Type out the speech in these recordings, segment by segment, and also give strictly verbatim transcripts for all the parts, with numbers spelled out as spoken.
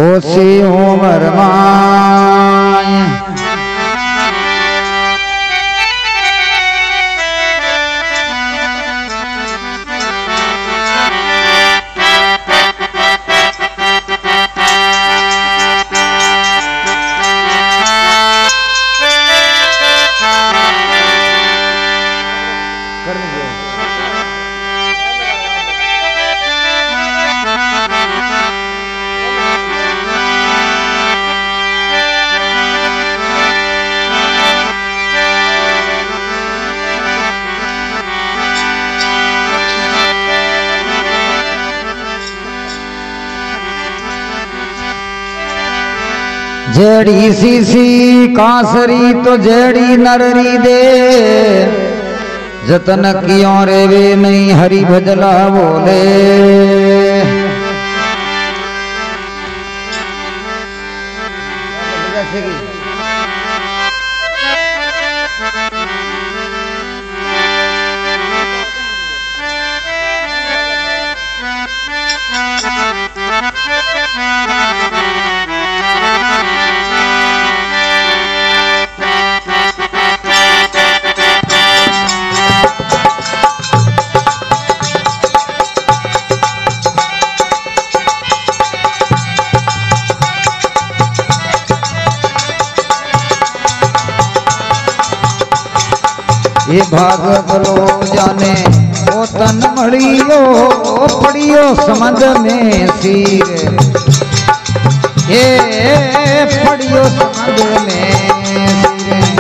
ओसी उमर माय जेड़ी सीसी कांसरी तो जेड़ी नररी दे जतन कियों रेवे नहीं हरि भजला बोले। ये भागवत लो जाने ओ तन मड़ियो पड़ियो समझ में सीर ये पड़ियो समझ में सीर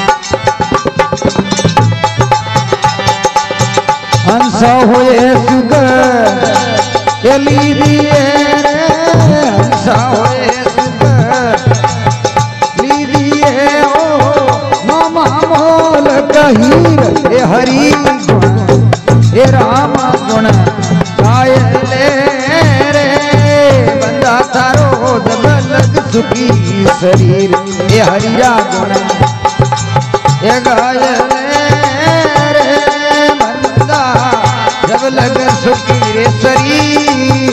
हंस होए सुग ये लीदिए हंस होए सुग लीदिए ओ मामा मोल कहीर ए हरि गुण ए राम गुण गाय ले रे बंदा थारो जब लग सुखी शरीर ए हरिया गुण ए गाय ले रे बंदा जब लग सुखी रे शरीर।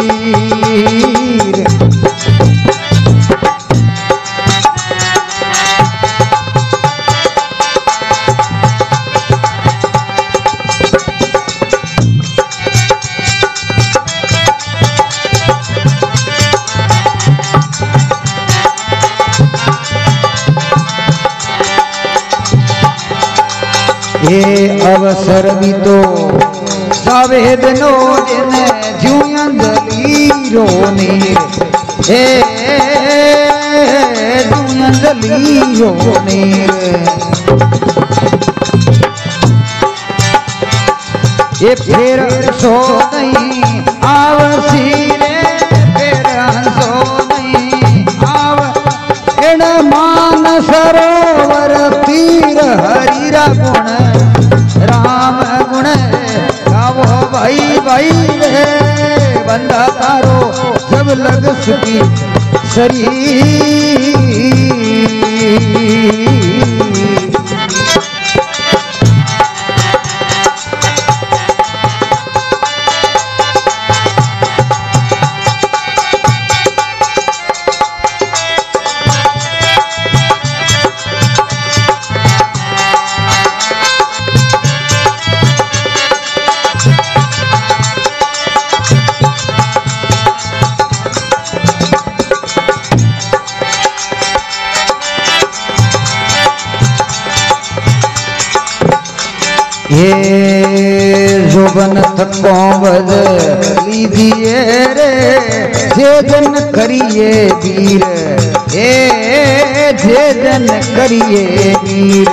ये अवसर भी तो सावेदनो दिन जुयंदली रोने हे जुयंदली रोने ये फिर सो नहीं आवसी रे फिर सो नहीं आव एण मान सरोवर तीर हरिरा गुण राम गुण गावो भाई भाई रे बंदा तारो जब लग सुखी शरीर। ये जोबन थको बज लीजिए रे जे जन करिए वीर ए जे जन करिए वीर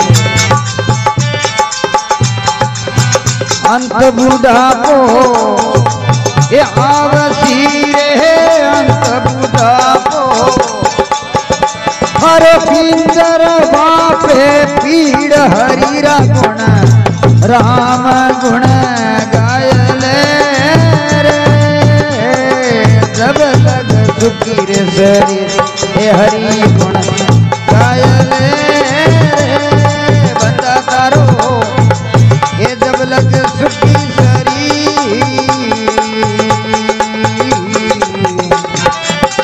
अंत बुढ़ापो ये आवसी रे अंत बुढ़ापो हर पिंजर बापे पीड़ हरिरा गुण राम गुण गाय ले रे जब लग सुखी रे शरीर हे हरि गुण गाय ले रे बंदा तारो ये जब लग सुखी शरीर।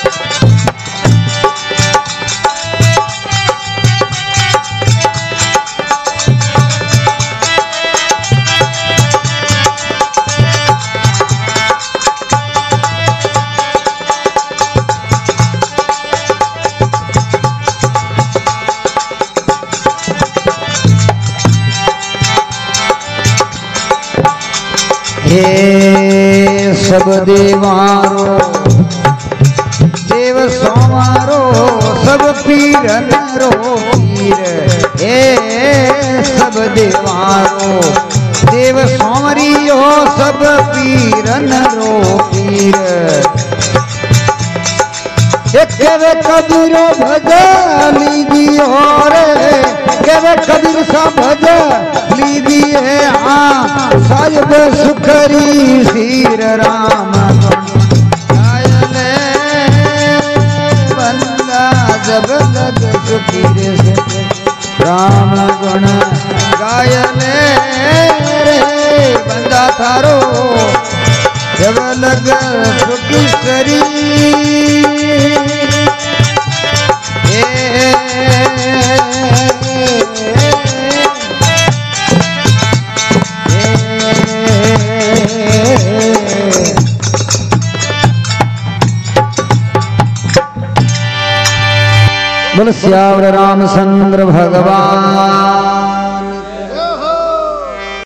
ए सब देवारो देव सोमारो सब पीरन रो पीर ए सब देवारो देव सोमरियो सब पीरन रो पीर केवे कबीर भज लीजिए रे केवे कबीर सा भज लीजिए हाँ साहिब सुखरी सीर राम गायले बंदा जब लग सुखीर से राम गुण गायले रे बंदा थारो जब लग सुखी करी बोल श्यावर रामचंद्र भगवान।